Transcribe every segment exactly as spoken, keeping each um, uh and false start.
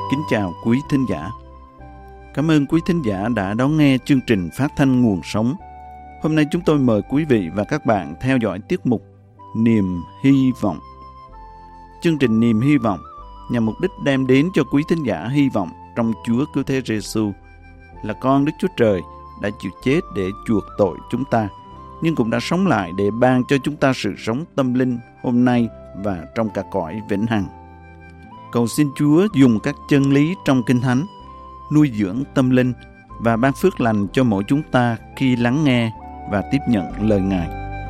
Kính chào quý thính giả. Cảm ơn quý thính giả đã đón nghe chương trình phát thanh Nguồn Sống. Hôm nay chúng tôi mời quý vị và các bạn theo dõi tiết mục Niềm Hy Vọng. Chương trình Niềm Hy Vọng nhằm mục đích đem đến cho quý thính giả hy vọng trong Chúa Cứu Thế Giêsu là con Đức Chúa Trời đã chịu chết để chuộc tội chúng ta, nhưng cũng đã sống lại để ban cho chúng ta sự sống tâm linh hôm nay và trong cả cõi vĩnh hằng. Cầu xin Chúa dùng các chân lý trong Kinh Thánh nuôi dưỡng tâm linh và ban phước lành cho mỗi chúng ta khi lắng nghe và tiếp nhận lời Ngài.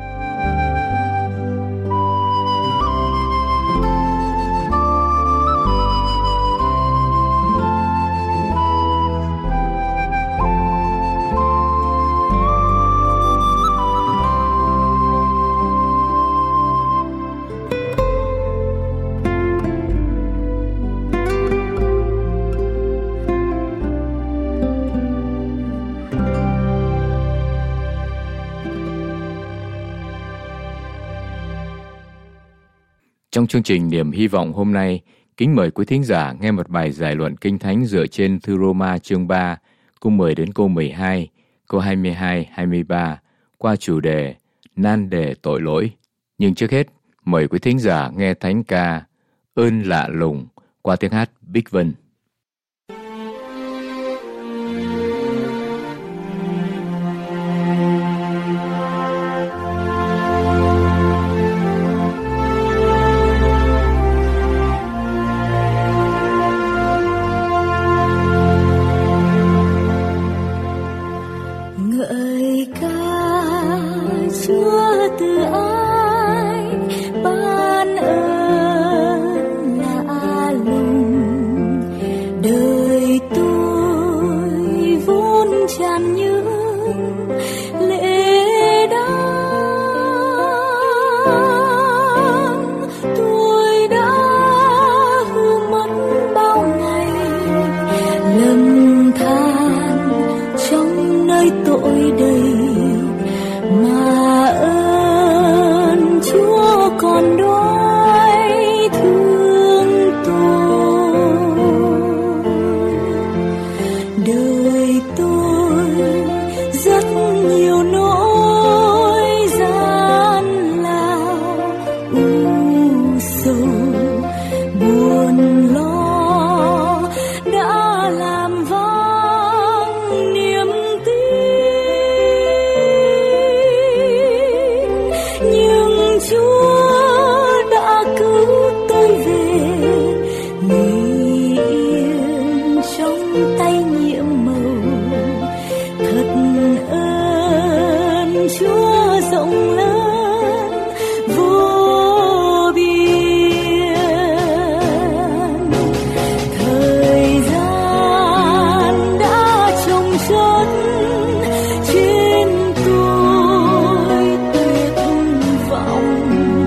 Trong chương trình Niềm Hy Vọng hôm nay, kính mời quý thính giả nghe một bài giải luận Kinh Thánh dựa trên thư Roma chương ba, câu mười đến câu mười hai, câu hai mươi hai hai mươi ba, qua chủ đề Nan đề tội lỗi. Nhưng trước hết, mời quý thính giả nghe thánh ca Ơn Lạ Lùng qua tiếng hát Bích Vân. Trên tôi tuyệt vọng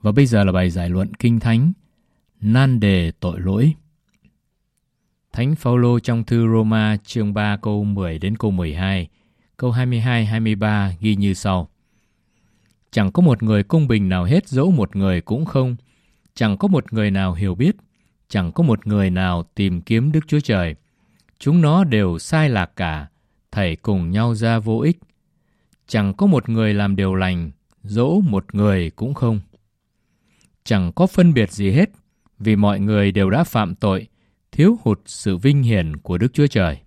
Và bây giờ là bài giải luận Kinh Thánh, nan đề tội lỗi. Thánh Phaolô trong thư Roma chương ba câu mười đến câu mười hai, câu hai mươi hai hai mươi ba ghi như sau: Chẳng có một người công bình nào hết, dẫu một người cũng không. Chẳng có một người nào hiểu biết, chẳng có một người nào tìm kiếm Đức Chúa Trời. Chúng nó đều sai lạc cả, thảy cùng nhau ra vô ích. Chẳng có một người làm điều lành, dẫu một người cũng không. Chẳng có phân biệt gì hết, vì mọi người đều đã phạm tội, thiếu hụt sự vinh hiển của Đức Chúa Trời.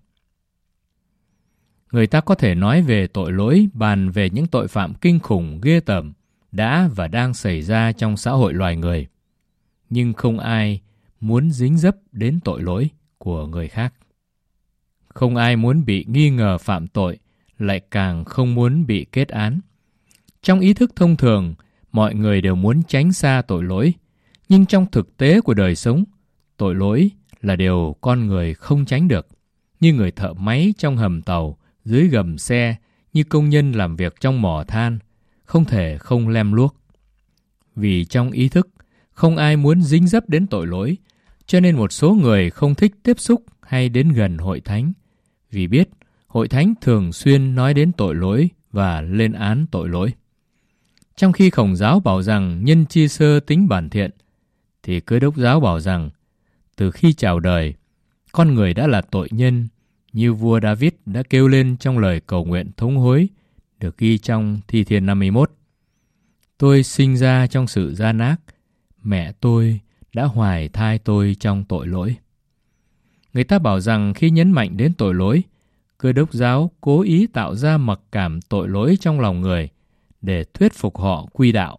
Người ta có thể nói về tội lỗi, bàn về những tội phạm kinh khủng ghê tởm đã và đang xảy ra trong xã hội loài người. Nhưng không ai muốn dính dấp đến tội lỗi của người khác. Không ai muốn bị nghi ngờ phạm tội, lại càng không muốn bị kết án. Trong ý thức thông thường, mọi người đều muốn tránh xa tội lỗi, nhưng trong thực tế của đời sống, tội lỗi là điều con người không tránh được, như người thợ máy trong hầm tàu, dưới gầm xe, như công nhân làm việc trong mỏ than, không thể không lem luốc. Vì trong ý thức, không ai muốn dính dấp đến tội lỗi, cho nên một số người không thích tiếp xúc hay đến gần hội thánh, vì biết hội thánh thường xuyên nói đến tội lỗi và lên án tội lỗi. Trong khi Khổng giáo bảo rằng nhân chi sơ tính bản thiện, thì Cơ đốc giáo bảo rằng từ khi chào đời, con người đã là tội nhân, như vua David đã kêu lên trong lời cầu nguyện thống hối được ghi trong Thi Thiên năm mươi mốt. Tôi sinh ra trong sự gian ác, mẹ tôi đã hoài thai tôi trong tội lỗi. Người ta bảo rằng khi nhấn mạnh đến tội lỗi, Cơ đốc giáo cố ý tạo ra mặc cảm tội lỗi trong lòng người để thuyết phục họ quy đạo.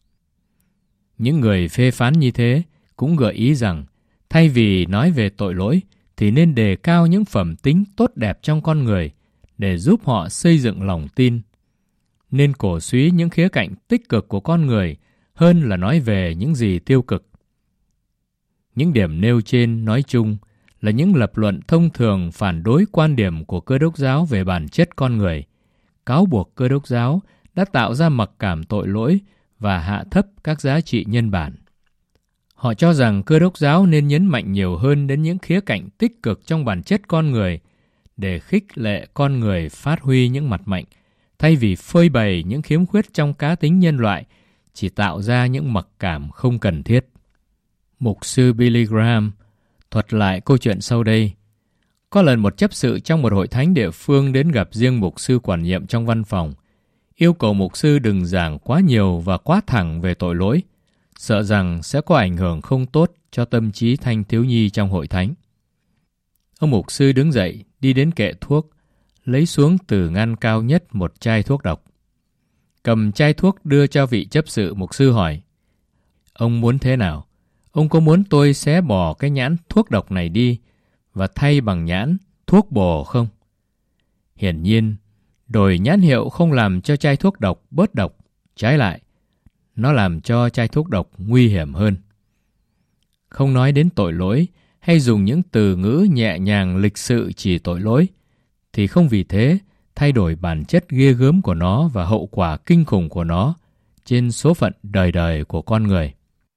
Những người phê phán như thế cũng gợi ý rằng thay vì nói về tội lỗi thì nên đề cao những phẩm tính tốt đẹp trong con người để giúp họ xây dựng lòng tin. Nên cổ suý những khía cạnh tích cực của con người hơn là nói về những gì tiêu cực. Những điểm nêu trên nói chung là những lập luận thông thường phản đối quan điểm của Cơ đốc giáo về bản chất con người, cáo buộc Cơ đốc giáo đã tạo ra mặc cảm tội lỗi và hạ thấp các giá trị nhân bản. Họ cho rằng Cơ đốc giáo nên nhấn mạnh nhiều hơn đến những khía cạnh tích cực trong bản chất con người để khích lệ con người phát huy những mặt mạnh, thay vì phơi bày những khiếm khuyết trong cá tính nhân loại, chỉ tạo ra những mặc cảm không cần thiết. Mục sư Billy Graham thuật lại câu chuyện sau đây. Có lần một chấp sự trong một hội thánh địa phương đến gặp riêng mục sư quản nhiệm trong văn phòng, yêu cầu mục sư đừng giảng quá nhiều và quá thẳng về tội lỗi, sợ rằng sẽ có ảnh hưởng không tốt cho tâm trí thanh thiếu nhi trong hội thánh. Ông mục sư đứng dậy, đi đến kệ thuốc, lấy xuống từ ngăn cao nhất một chai thuốc độc. Cầm chai thuốc đưa cho vị chấp sự, mục sư hỏi: Ông muốn thế nào? Ông có muốn tôi xé bỏ cái nhãn thuốc độc này đi và thay bằng nhãn thuốc bổ không? Hiển nhiên, đổi nhãn hiệu không làm cho chai thuốc độc bớt độc, trái lại, nó làm cho chai thuốc độc nguy hiểm hơn. Không nói đến tội lỗi hay dùng những từ ngữ nhẹ nhàng lịch sự chỉ tội lỗi, thì không vì thế thay đổi bản chất ghê gớm của nó và hậu quả kinh khủng của nó trên số phận đời đời của con người.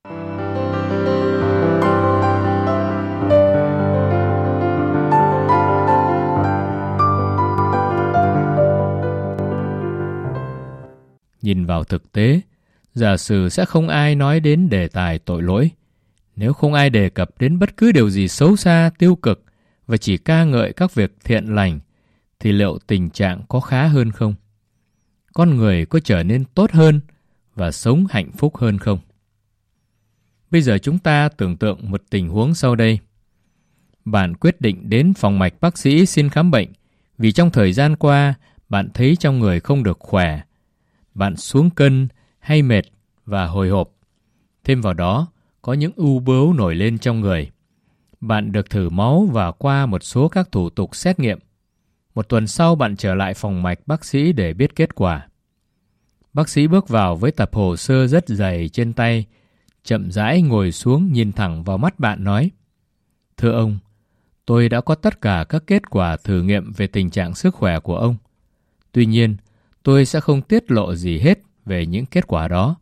Nhìn vào thực tế, giả sử sẽ không ai nói đến đề tài tội lỗi. Nếu không ai đề cập đến bất cứ điều gì xấu xa, tiêu cực và chỉ ca ngợi các việc thiện lành, thì liệu tình trạng có khá hơn không? Con người có trở nên tốt hơn và sống hạnh phúc hơn không? Bây giờ chúng ta tưởng tượng một tình huống sau đây. Bạn quyết định đến phòng mạch bác sĩ xin khám bệnh vì trong thời gian qua bạn thấy trong người không được khỏe. Bạn xuống cân hay mệt và hồi hộp. Thêm vào đó, có những u bướu nổi lên trong người. Bạn được thử máu và qua một số các thủ tục xét nghiệm. Một tuần sau bạn trở lại phòng mạch bác sĩ để biết kết quả. Bác sĩ bước vào với tập hồ sơ rất dày trên tay, chậm rãi ngồi xuống nhìn thẳng vào mắt bạn nói: Thưa ông, tôi đã có tất cả các kết quả thử nghiệm về tình trạng sức khỏe của ông. Tuy nhiên, tôi sẽ không tiết lộ gì hết về những kết quả đó,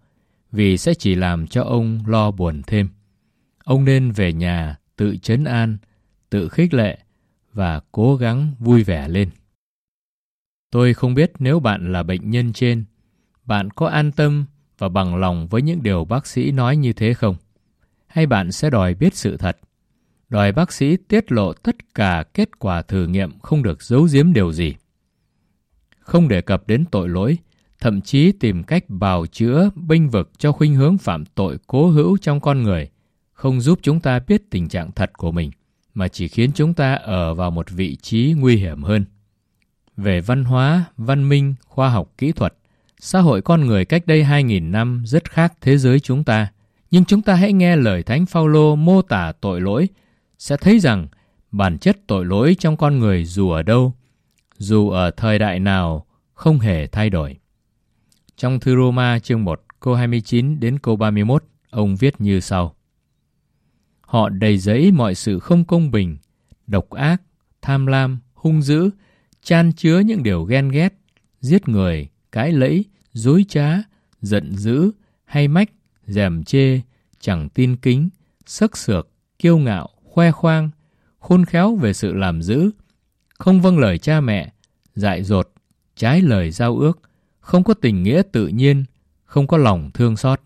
vì sẽ chỉ làm cho ông lo buồn thêm. Ông nên về nhà tự trấn an, tự khích lệ và cố gắng vui vẻ lên. Tôi không biết nếu bạn là bệnh nhân trên, bạn có an tâm và bằng lòng với những điều bác sĩ nói như thế không? Hay bạn sẽ đòi biết sự thật, đòi bác sĩ tiết lộ tất cả kết quả thử nghiệm, không được giấu giếm điều gì? Không đề cập đến tội lỗi, thậm chí tìm cách bào chữa, bênh vực cho khuynh hướng phạm tội cố hữu trong con người, không giúp chúng ta biết tình trạng thật của mình, mà chỉ khiến chúng ta ở vào một vị trí nguy hiểm hơn. Về văn hóa, văn minh, khoa học kỹ thuật, xã hội con người cách đây hai nghìn năm rất khác thế giới chúng ta. Nhưng chúng ta hãy nghe lời Thánh Phaolô mô tả tội lỗi, sẽ thấy rằng bản chất tội lỗi trong con người dù ở đâu, dù ở thời đại nào, không hề thay đổi. Trong thư Roma chương một câu hai mươi chín đến câu ba mươi mốt, ông viết như sau: Họ đầy dẫy mọi sự không công bình, độc ác, tham lam, hung dữ, chan chứa những điều ghen ghét, giết người, cãi lẫy, dối trá, giận dữ, hay mách, dèm chê, chẳng tin kính, xấc xược, kiêu ngạo, khoe khoang, khôn khéo về sự làm dữ, không vâng lời cha mẹ, dại dột, trái lời giao ước, không có tình nghĩa tự nhiên, không có lòng thương xót.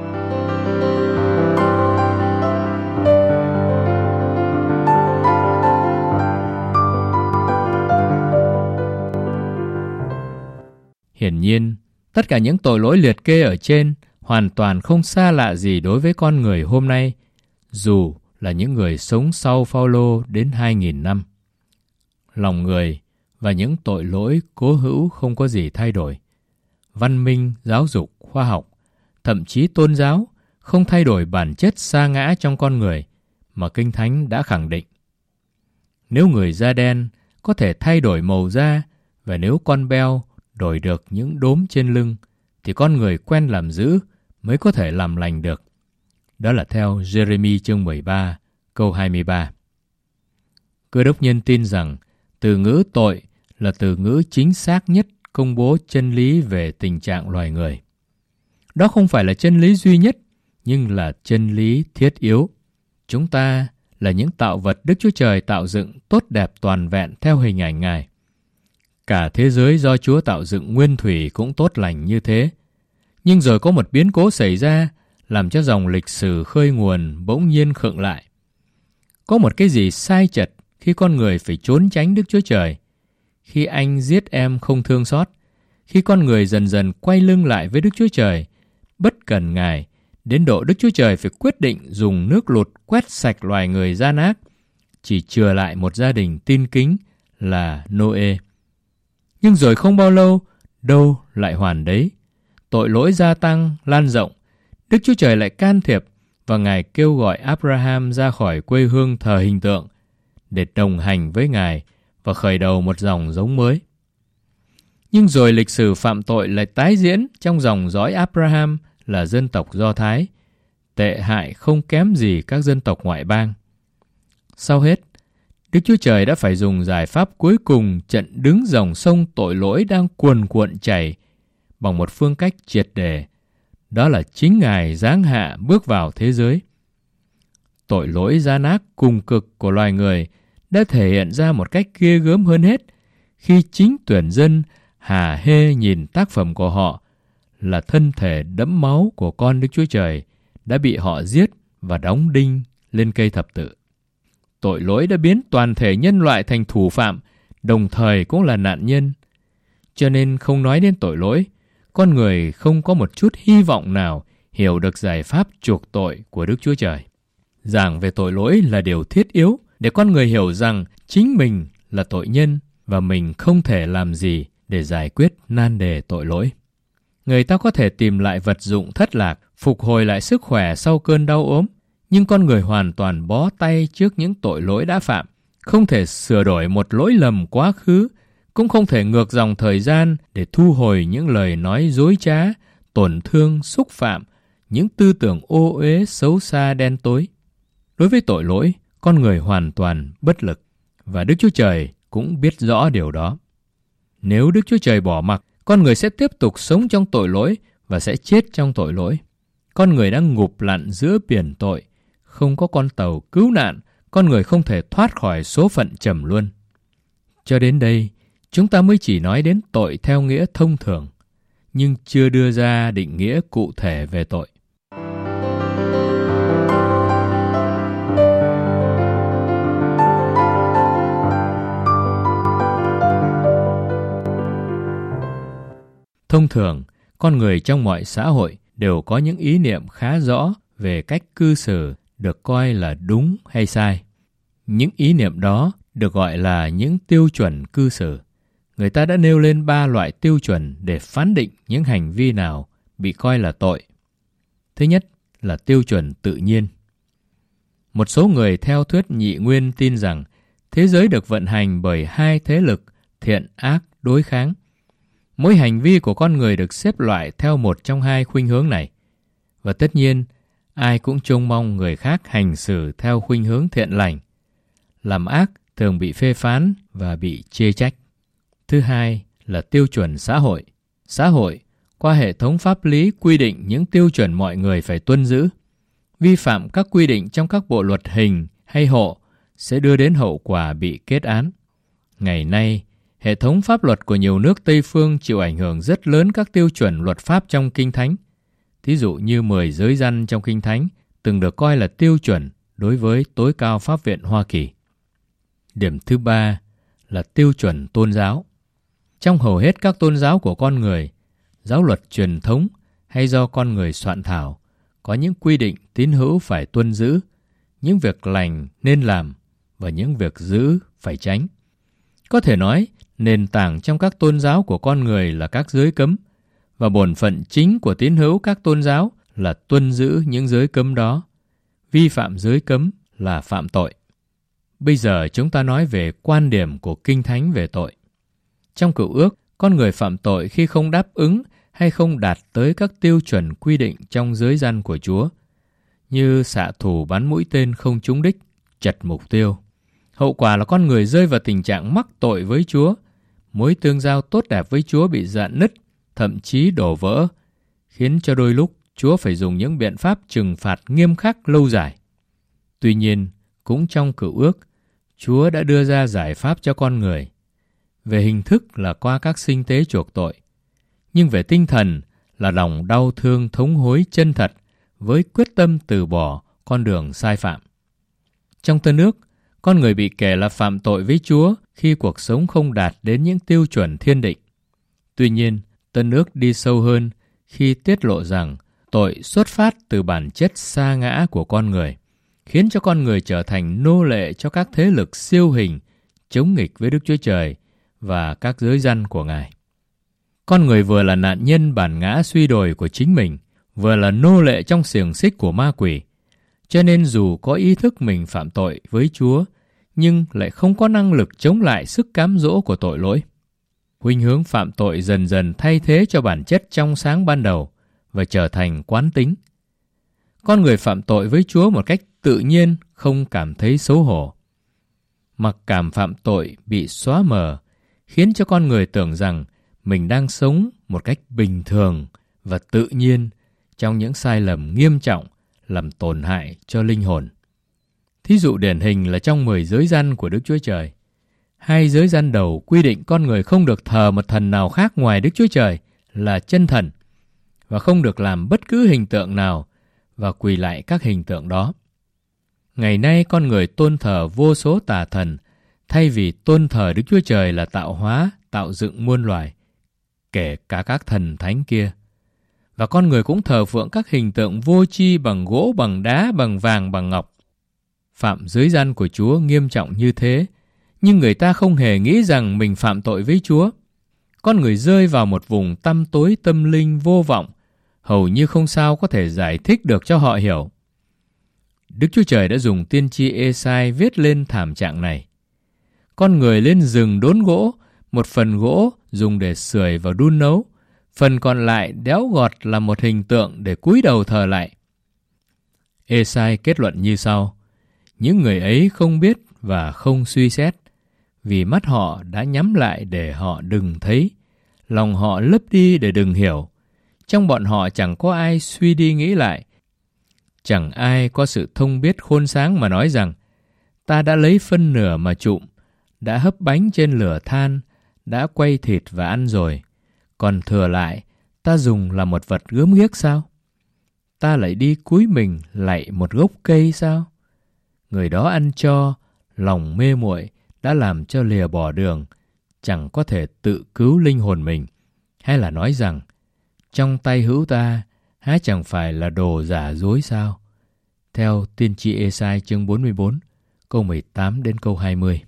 Hiển nhiên, tất cả những tội lỗi liệt kê ở trên hoàn toàn không xa lạ gì đối với con người hôm nay, dù là những người sống sau Phaolô đến hai nghìn năm. Lòng người và những tội lỗi cố hữu không có gì thay đổi. Văn minh, giáo dục, khoa học, thậm chí tôn giáo không thay đổi bản chất sa ngã trong con người mà Kinh Thánh đã khẳng định. Nếu người da đen có thể thay đổi màu da, và nếu con beo đổi được những đốm trên lưng, thì con người quen làm dữ mới có thể làm lành được. Đó là theo Jeremy chương mười ba, câu hai mươi ba. Cơ đốc nhân tin rằng từ ngữ tội là từ ngữ chính xác nhất công bố chân lý về tình trạng loài người. Đó không phải là chân lý duy nhất, nhưng là chân lý thiết yếu. Chúng ta là những tạo vật Đức Chúa Trời tạo dựng tốt đẹp toàn vẹn theo hình ảnh Ngài. Cả thế giới do Chúa tạo dựng nguyên thủy cũng tốt lành như thế. Nhưng rồi có một biến cố xảy ra, làm cho dòng lịch sử khơi nguồn bỗng nhiên khựng lại. Có một cái gì sai chật khi con người phải trốn tránh Đức Chúa Trời, khi anh giết em không thương xót, khi con người dần dần quay lưng lại với Đức Chúa Trời, bất cần Ngài, đến độ Đức Chúa Trời phải quyết định dùng nước lụt quét sạch loài người gian ác, chỉ chừa lại một gia đình tin kính là Nô-ê. Nhưng rồi không bao lâu, đâu lại hoàn đấy. Tội lỗi gia tăng, lan rộng. Đức Chúa Trời lại can thiệp và Ngài kêu gọi Abraham ra khỏi quê hương thờ hình tượng để đồng hành với Ngài và khởi đầu một dòng giống mới. Nhưng rồi lịch sử phạm tội lại tái diễn trong dòng dõi Abraham là dân tộc Do Thái, tệ hại không kém gì các dân tộc ngoại bang. Sau hết, Đức Chúa Trời đã phải dùng giải pháp cuối cùng chặn đứng dòng sông tội lỗi đang cuồn cuộn chảy bằng một phương cách triệt để, đó là chính Ngài giáng hạ bước vào thế giới. Tội lỗi gian ác cùng cực của loài người đã thể hiện ra một cách ghê gớm hơn hết khi chính tuyển dân hả hê nhìn tác phẩm của họ là thân thể đẫm máu của con Đức Chúa Trời đã bị họ giết và đóng đinh lên cây thập tự. Tội lỗi đã biến toàn thể nhân loại thành thủ phạm, đồng thời cũng là nạn nhân. Cho nên không nói đến tội lỗi, con người không có một chút hy vọng nào hiểu được giải pháp chuộc tội của Đức Chúa Trời. Giảng về tội lỗi là điều thiết yếu để con người hiểu rằng chính mình là tội nhân và mình không thể làm gì để giải quyết nan đề tội lỗi. Người ta có thể tìm lại vật dụng thất lạc, phục hồi lại sức khỏe sau cơn đau ốm, nhưng con người hoàn toàn bó tay trước những tội lỗi đã phạm, không thể sửa đổi một lỗi lầm quá khứ, cũng không thể ngược dòng thời gian để thu hồi những lời nói dối trá, tổn thương, xúc phạm, những tư tưởng ô uế, xấu xa, đen tối. Đối với tội lỗi, con người hoàn toàn bất lực, và Đức Chúa Trời cũng biết rõ điều đó. Nếu Đức Chúa Trời bỏ mặc, con người sẽ tiếp tục sống trong tội lỗi và sẽ chết trong tội lỗi. Con người đang ngụp lặn giữa biển tội, không có con tàu cứu nạn, con người không thể thoát khỏi số phận trầm luân. Cho đến đây, chúng ta mới chỉ nói đến tội theo nghĩa thông thường, nhưng chưa đưa ra định nghĩa cụ thể về tội. Thông thường, con người trong mọi xã hội đều có những ý niệm khá rõ về cách cư xử được coi là đúng hay sai. Những ý niệm đó được gọi là những tiêu chuẩn cư xử. Người ta đã nêu lên ba loại tiêu chuẩn để phán định những hành vi nào bị coi là tội. Thứ nhất là tiêu chuẩn tự nhiên. Một số người theo thuyết nhị nguyên tin rằng thế giới được vận hành bởi hai thế lực thiện ác đối kháng. Mỗi hành vi của con người được xếp loại theo một trong hai khuynh hướng này. Và tất nhiên, ai cũng trông mong người khác hành xử theo khuynh hướng thiện lành. Làm ác thường bị phê phán và bị chê trách. Thứ hai là tiêu chuẩn xã hội. Xã hội, qua hệ thống pháp lý quy định những tiêu chuẩn mọi người phải tuân giữ. Vi phạm các quy định trong các bộ luật hình hay hộ sẽ đưa đến hậu quả bị kết án. Ngày nay, hệ thống pháp luật của nhiều nước Tây phương chịu ảnh hưởng rất lớn các tiêu chuẩn luật pháp trong Kinh Thánh. Thí dụ như mười giới răn trong Kinh Thánh từng được coi là tiêu chuẩn đối với tối cao pháp viện Hoa Kỳ. Điểm thứ ba là tiêu chuẩn tôn giáo. Trong hầu hết các tôn giáo của con người, giáo luật truyền thống hay do con người soạn thảo, có những quy định tín hữu phải tuân giữ, những việc lành nên làm và những việc dữ phải tránh. Có thể nói, nền tảng trong các tôn giáo của con người là các giới cấm, và bổn phận chính của tín hữu các tôn giáo là tuân giữ những giới cấm đó. Vi phạm giới cấm là phạm tội. Bây giờ chúng ta nói về quan điểm của Kinh Thánh về tội. Trong Cựu Ước, con người phạm tội khi không đáp ứng hay không đạt tới các tiêu chuẩn quy định trong giới răn của Chúa, như xạ thủ bắn mũi tên không trúng đích, chật mục tiêu. Hậu quả là con người rơi vào tình trạng mắc tội với Chúa, mối tương giao tốt đẹp với Chúa bị rạn nứt, thậm chí đổ vỡ, khiến cho đôi lúc Chúa phải dùng những biện pháp trừng phạt nghiêm khắc lâu dài. Tuy nhiên, cũng trong Cựu Ước, Chúa đã đưa ra giải pháp cho con người. Về hình thức là qua các sinh tế chuộc tội, nhưng về tinh thần là lòng đau thương thống hối chân thật với quyết tâm từ bỏ con đường sai phạm. Trong Tân Ước, con người bị kể là phạm tội với Chúa khi cuộc sống không đạt đến những tiêu chuẩn thiên định. Tuy nhiên, Tân Ước đi sâu hơn khi tiết lộ rằng tội xuất phát từ bản chất sa ngã của con người, khiến cho con người trở thành nô lệ cho các thế lực siêu hình chống nghịch với Đức Chúa Trời và các giới răn của Ngài. Con người vừa là nạn nhân bản ngã suy đồi của chính mình, vừa là nô lệ trong xiềng xích của ma quỷ. Cho nên dù có ý thức mình phạm tội với Chúa, nhưng lại không có năng lực chống lại sức cám dỗ của tội lỗi. Khuynh hướng phạm tội dần dần thay thế cho bản chất trong sáng ban đầu và trở thành quán tính. Con người phạm tội với Chúa một cách tự nhiên, không cảm thấy xấu hổ. Mặc cảm phạm tội bị xóa mờ, khiến cho con người tưởng rằng mình đang sống một cách bình thường và tự nhiên trong những sai lầm nghiêm trọng làm tổn hại cho linh hồn. Thí dụ điển hình là trong mười giới răn của Đức Chúa Trời. Hai giới răn đầu quy định con người không được thờ một thần nào khác ngoài Đức Chúa Trời là chân thần, và không được làm bất cứ hình tượng nào và quỳ lại các hình tượng đó. Ngày nay con người tôn thờ vô số tà thần thay vì tôn thờ Đức Chúa Trời là tạo hóa, tạo dựng muôn loài, kể cả các thần thánh kia. Và con người cũng thờ phượng các hình tượng vô tri bằng gỗ, bằng đá, bằng vàng, bằng ngọc. Phạm giới răn của Chúa nghiêm trọng như thế, nhưng người ta không hề nghĩ rằng mình phạm tội với Chúa. Con người rơi vào một vùng tăm tối tâm linh vô vọng, hầu như không sao có thể giải thích được cho họ hiểu. Đức Chúa Trời đã dùng tiên tri Ê-sai viết lên thảm trạng này. Con người lên rừng đốn gỗ, một phần gỗ dùng để sưởi và đun nấu, phần còn lại đẽo gọt là một hình tượng để cúi đầu thờ lại. Ê-sai kết luận như sau: những người ấy không biết và không suy xét, vì mắt họ đã nhắm lại để họ đừng thấy, lòng họ lấp đi để đừng hiểu. trong bọn họ chẳng có ai suy đi nghĩ lại. Chẳng ai có sự thông biết khôn sáng mà nói rằng, ta đã lấy phân nửa mà trụm, đã hấp bánh trên lửa than, đã quay thịt và ăn rồi. Còn thừa lại, ta dùng là một vật gớm ghiếc sao? Ta lại đi cúi mình lạy một gốc cây sao? Người đó ăn cho, lòng mê muội đã làm cho lìa bỏ đường, chẳng có thể tự cứu linh hồn mình. Hay là nói rằng, trong tay hữu ta, há chẳng phải là đồ giả dối sao? Theo tiên tri Ê-sai chương bốn mươi bốn, câu mười tám đến câu hai mươi.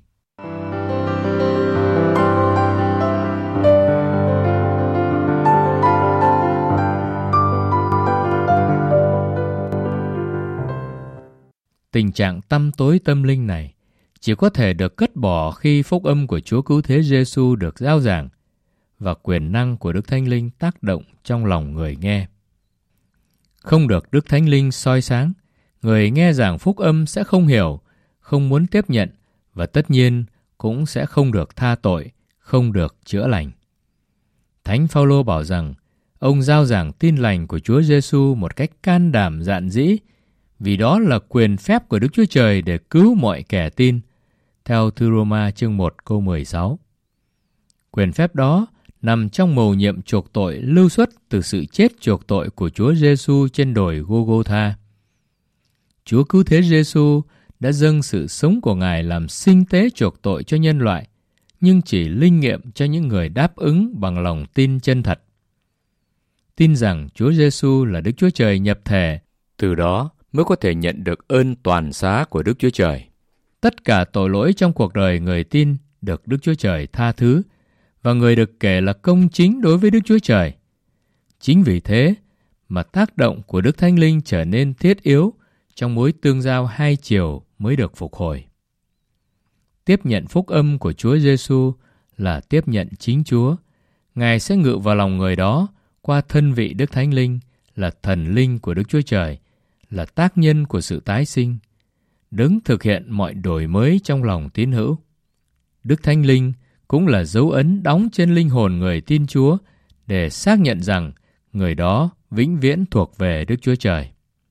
Tình trạng tăm tối tâm linh này chỉ có thể được cất bỏ khi phúc âm của Chúa Cứu Thế Giêsu được rao giảng và quyền năng của Đức Thánh Linh tác động trong lòng người nghe. Không được Đức Thánh Linh soi sáng, người nghe giảng phúc âm sẽ không hiểu, không muốn tiếp nhận và tất nhiên cũng sẽ không được tha tội, không được chữa lành. Thánh Phao-lô bảo rằng ông rao giảng tin lành của Chúa Giêsu một cách can đảm dạn dĩ, vì đó là quyền phép của Đức Chúa Trời để cứu mọi kẻ tin, theo Thư Rô-ma chương một câu mười sáu. Quyền phép đó nằm trong mầu nhiệm chuộc tội lưu xuất từ sự chết chuộc tội của Chúa Giêsu trên đồi Gô-gô-tha. Chúa Cứu Thế Giêsu đã dâng sự sống của Ngài làm sinh tế chuộc tội cho nhân loại, nhưng chỉ linh nghiệm cho những người đáp ứng bằng lòng tin chân thật. Tin rằng Chúa Giêsu là Đức Chúa Trời nhập thể, từ đó mới có thể nhận được ơn toàn xá của Đức Chúa Trời. Tất cả tội lỗi trong cuộc đời người tin được Đức Chúa Trời tha thứ, và người được kể là công chính đối với Đức Chúa Trời. Chính vì thế mà tác động của Đức Thánh Linh trở nên thiết yếu trong mối tương giao hai chiều mới được phục hồi. Tiếp nhận phúc âm của Chúa Giêsu là tiếp nhận chính Chúa. Ngài sẽ ngự vào lòng người đó qua thân vị Đức Thánh Linh, là thần linh của Đức Chúa Trời, là tác nhân của sự tái sinh, đấng thực hiện mọi đổi mới trong lòng tín hữu. Đức Thánh Linh cũng là dấu ấn đóng trên linh hồn người tin Chúa để xác nhận rằng người đó vĩnh viễn thuộc về Đức Chúa Trời.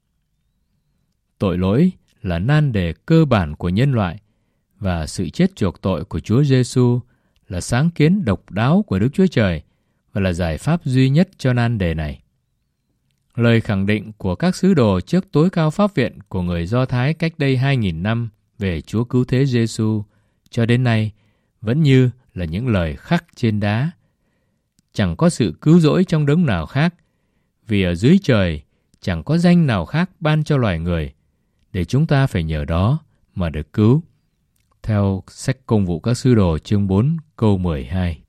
Tội lỗi là nan đề cơ bản của nhân loại, và sự chết chuộc tội của Chúa Giêsu là sáng kiến độc đáo của Đức Chúa Trời và là giải pháp duy nhất cho nan đề này. Lời khẳng định của các sứ đồ trước tối cao pháp viện của người Do Thái cách đây hai nghìn năm về Chúa Cứu Thế Giêsu cho đến nay vẫn như là những lời khắc trên đá. Chẳng có sự cứu rỗi trong đấng nào khác, vì ở dưới trời chẳng có danh nào khác ban cho loài người, để chúng ta phải nhờ đó mà được cứu. Theo sách Công vụ các sứ đồ chương bốn câu mười hai.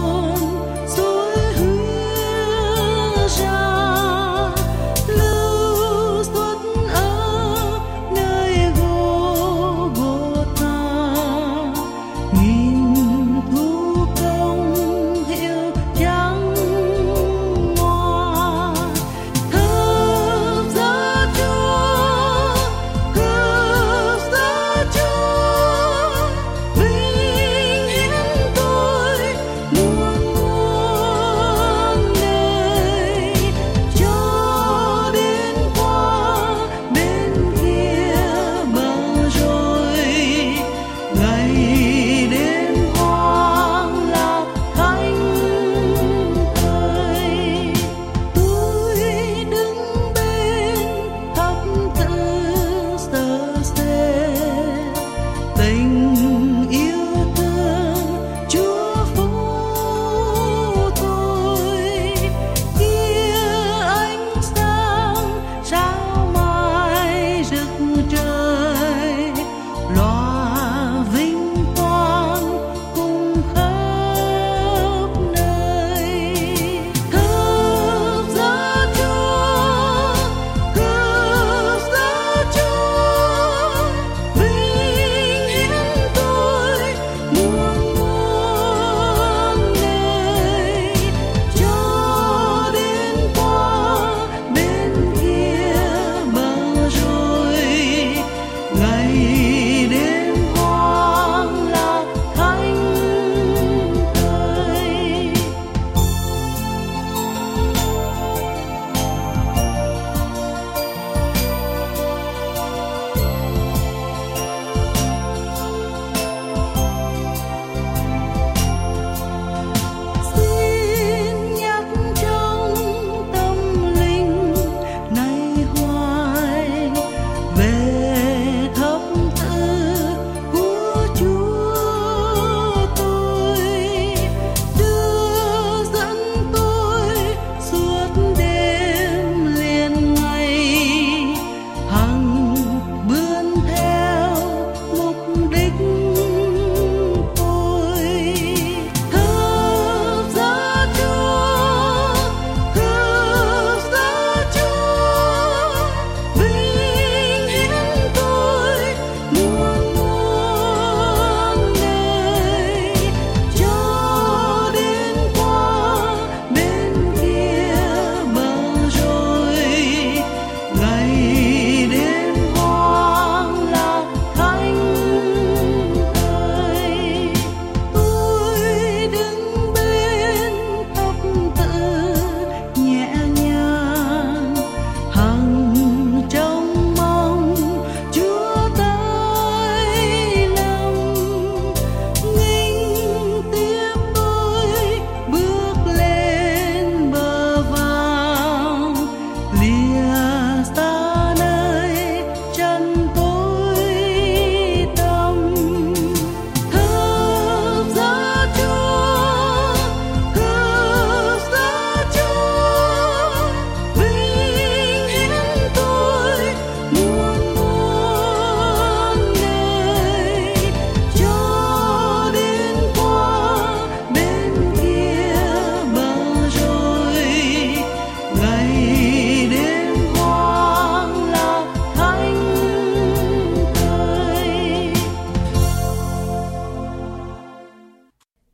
Lưu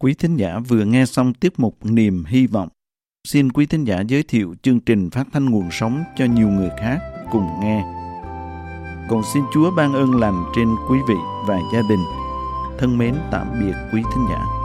Quý thính giả vừa nghe xong tiết mục Niềm Hy Vọng. Xin quý thính giả giới thiệu chương trình phát thanh nguồn sống cho nhiều người khác cùng nghe. Cầu xin Chúa ban ơn lành trên quý vị và gia đình. Thân mến tạm biệt quý thính giả.